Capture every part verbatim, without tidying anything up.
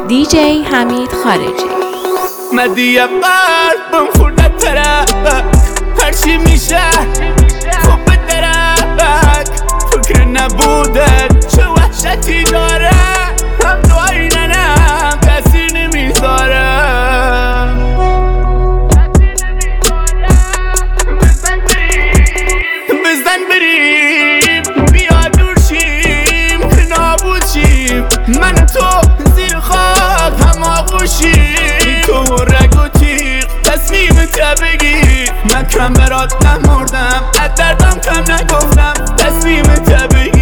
دی جی حمید خارجی. مدی قلبم خورده ترک، هرچی میشه خوب بدرک، فکر نبوده چه وحشتی داره، هم دوایی ننم تاثیر نمیذاره. بزن بریم بیا دور شیم که نابود شیم، من تو زیر خاک هم آغوشیم، تو رگ و تیغ تصمیم تا بگیر، من کم برات نمردم از دردم کم نگفتم، تصمیم تا بگیر.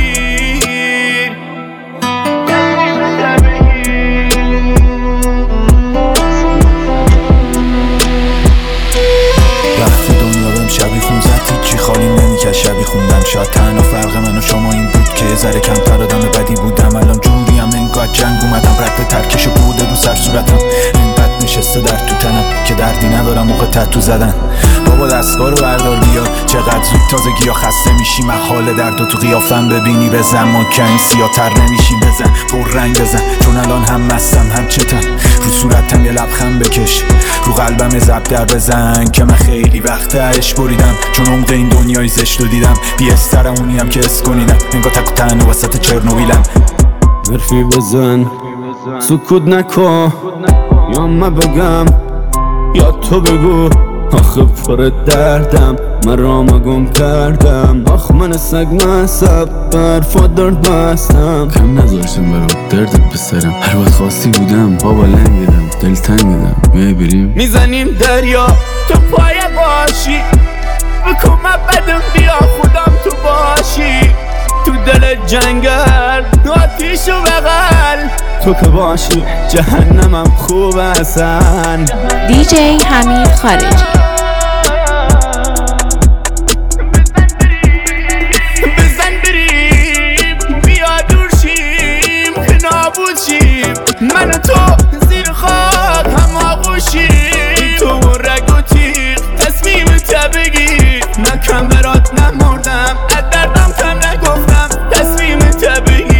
وقتی دنیا بهم شبی خون زد هیچی خالی نمیکرد، شبی خوندم شاید تنها فرق من و شما این بود که ذره کمتر آدم بدی بودم، الان جوریم انگار جنگ اومدم، رد ترکشو بوده رو سر صورتم، اینقدر نشسته در تو تنم که دردی ندارم موقع تتو زدن. بابا دستگاه رو بردار بیا، چقدر زود تازگی ها خسته میشی، محال درد و تو قیافم ببینی بزن، ما کمی سیاتر نمیشی، بزن پر رنگ بزن، چون الان هم مستم هم چتم، رو صورتم یه لبخند بکش، رو قلبم یه زب در بزن که من خیلی وقت عشق بریدم، چون عمق این دنیای زشت رو دیدم، بی استرم اونیم که اس کنیدم، انگار تک و تن و وسط چرنوبیلم. حرفی بزن سکوت نکن، یا من بگم یا تو بگو، آخه پر دردم من رام گم کردم، آخ من سگ مصب برفا درد بستم، کم نذاشتم برام دردت بسرم، هر وقت خواستی بودم بابا لنگیدم دل تنگیدم، میای بریم میزنیم دریا تو پای باشی، بکن من بدم بیا خودم تو باشی، تو دل جنگل آتیش و بغل، تو که باشی جهنمم خوب هستن. دی جی حمید خارجی. بزن بریم بیا دور شیم که نابود شیم، من و تو زیر خاک هم آغوشیم، تو رگ و تیغ تصمیم تا بگیر، من کم برات نمردم از دردم کم نگفتم، تصمیم تا بگیر.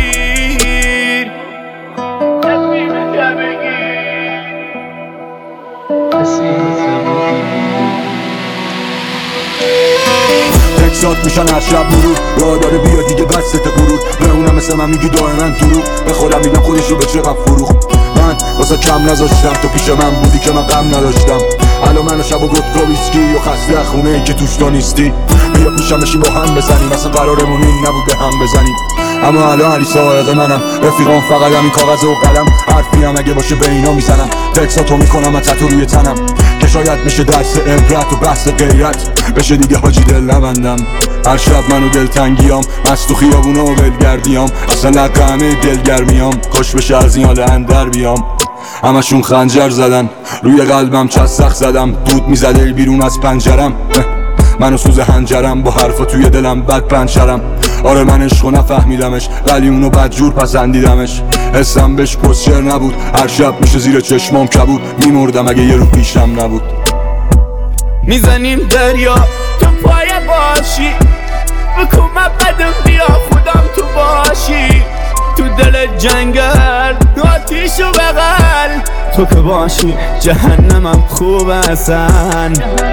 تکسات میشن هر شب مرور، راه داره بیا دیگه بسته غرور، به اونم مثل من میگی دائما دروغ، به خودم میگم خودش رو به چقدر فروخ، من واسه کم نذاشتم تو پیش من بودی که من غم نداشتم، الان من و شب و ودکا ویسکی و خسته خونه ای که توش تو نیستی، بیا پیشم بشیم با هم بزنیم، اصلا قرارمون این نبوده هم بزنیم، اما الان علی سائق منم، رفیقام فقط همین کاغذ و قلم، حرفی هم اگه باشه به اینا میزنم، تکساتو میکنم از تتو روی تنم، که شاید میشه درس عبرت و بحث غیرت بشه دیگه حاجی دل نبندم، هر شب منو دلتنگیام از تو خیابونا و بلگردیام، اصلا لقه همه دلگرمیام، خوش بشه از این حال اندر بیام، همشون خنجر زدن روی قلبم چسخ زدم، دود میزد ال بیرون از پنجرم، منو سوز هنجرم با حرفا توی دلم بد پنچرم، آره من عشقو نفهمیدمش ولی اونو بدجور پسندیدمش، حسم بهش پسچر نبود، هر شب میشه زیر چشمام کبود، میمردم اگه یه رو پیشم نبود. میزنیم دریا تو پای باشی، بکن من بدم بیا خودم تو باشی، تو دل جنگل آتیش و بغل، تو که باشی جهنمم خوب هستن.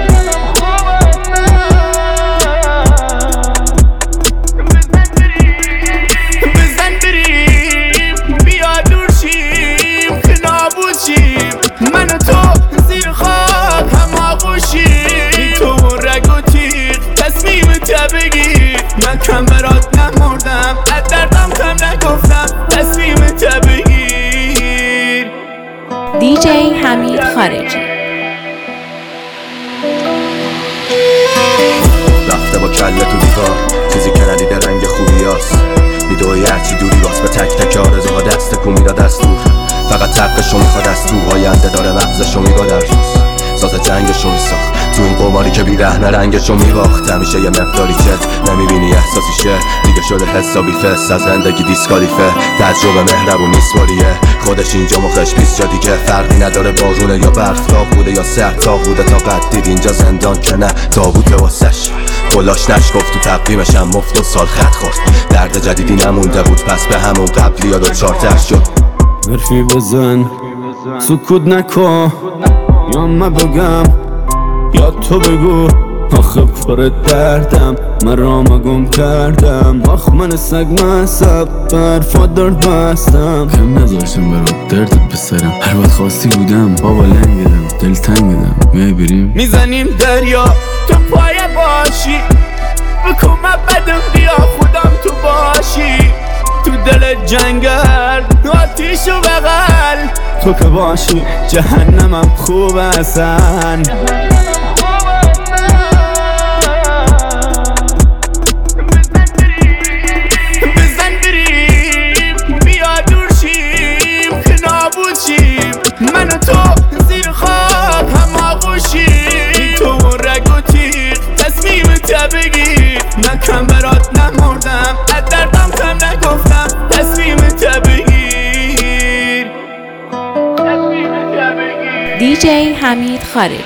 بزن بریم بیا دور شیم که نابود شیم، من و تو زیر خاک هم آغوشیم، تو رگ و تیغ تصمیم تا بگیر، من کم برات نمردم از دردم کم نگفتم، تصمیم تا بگیر. دی جی حمید خارجی. رفته با کله تو دیوار، چیزی که ندیده رنگ خوبی هست، میدوی هرچی دوری باز به تک تک آرزوها دست کو میداد از دور، فقط تقشو میخواد از تو آینده داره مغزشو میگاد در روز، ساز جنگشو میساخت تو این قماری که بی رهنه رنگشو میباخت، همیشه یه مقداری چت نمیبینی احساسی شه، دیگه شده حسابی فست از زندگی دیسکالیفه، تجربه مهربون نیست ولیه خودش اینجا مخش بیست جا دیگه، فرقی نداره بارونه یا برف تاق بوده یا سرد تاق بوده، تا قد دید اینجا زندان که نه تابوته واسش، کلاش نشکفت تو تقویمش هم مفت و سال خط خورد، درد جدیدی نمونده بود پس به همون قبلی یا دو چارتر شد، حرفی بزن سکوت نکن یا من بگم یا تو بگو آخه پر دردم من رام گم کردم آخ من سگ مصب برفات درد بستم کم نذاشتم برات دردت بسرم هر وقت خواستی بودم بابا لنگدم دل تنگدم میای بریم میزنیم دریا تو پای باشی بکن من بدم بیا خودم تو باشی تو دل جنگل آتیش و بغل تو که باشی جهنمم خوب اصلا من و تو زیر خاک هم آغوشیم تو و رگ و تیغ تصمیم تا بگیر من کم برات نمردم از دردم کم نگفتم تصمیم تا بگیر تصمیم تا بگیر دی جی حمید خارجی.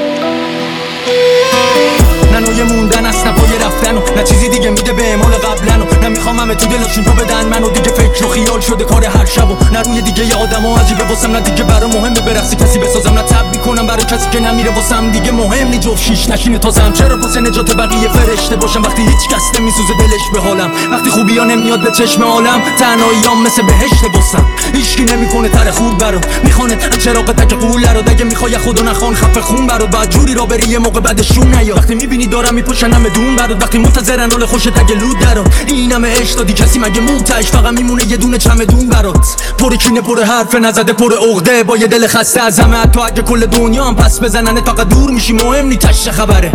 نه نوع موندن است نه پای رفتن و نه چیزی دیگه میده به اعمال قبلن و نه میخوام همه تو دلشون تو بدن منو دیگه فکر و خیال شده کار هر شب و نه روی دیگه ی آدم ها عجیبه واسم نه دیگه برا مهمه برقصی کسی بسازم نه تب میکنم برای کسی که نمیره واسم دیگه مهم نی جفت شیش نشینه تازم چرا واسه نجات بقیه فرشته باشم وقتی هیچ کس نمیسوزه دلش به حالم وقتی خوبی ها نمیاد به چشم عالم تنهاییام مثل بهشت واسم هیچکی نمیکنه تر خود برات میخونه چراغ تک قول رو دیگه میخوای خودو نخوان خفه خون برات بعد جوری را بری یه موقع بعدشون نیا وقتی میبینی دارم میپوشنم دون برات وقتی منتظرن حال خوش تگ لود درات این همه عشق دادی کسی مگه موتش فقط میمونه یه دونه چمدون برات پر کینه پر حرف نزده پر عقده با یه دل خسته از همه تو اگه کل دنیا هم پس بزنن فقط دور میشی مهم نی تش خبره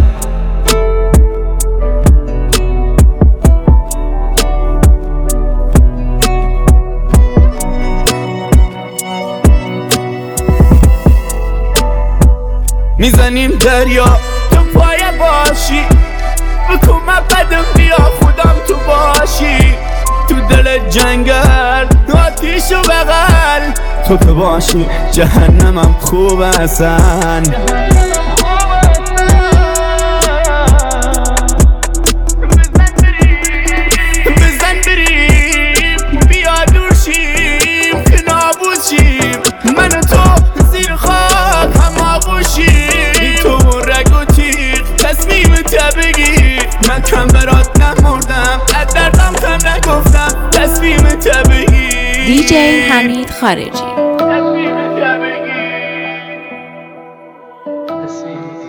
میزنیم دریا تو پای باشی بکن من بدم بیا خودم تو باشی تو دل جنگل آتیش و بغل تو که باشی جهنمم خوب اصلا بزن بریم بیا دورشیم که نابود شیم من و تو زیر خاک هم آغوشیم تو و رگ و تیغ تصمیم تا بگیر من کم برات نمردم از دردم کم نگفتم تصمیم تا بگیر دی جی حمید خارجی. تصمیم تا بگیر تصمیم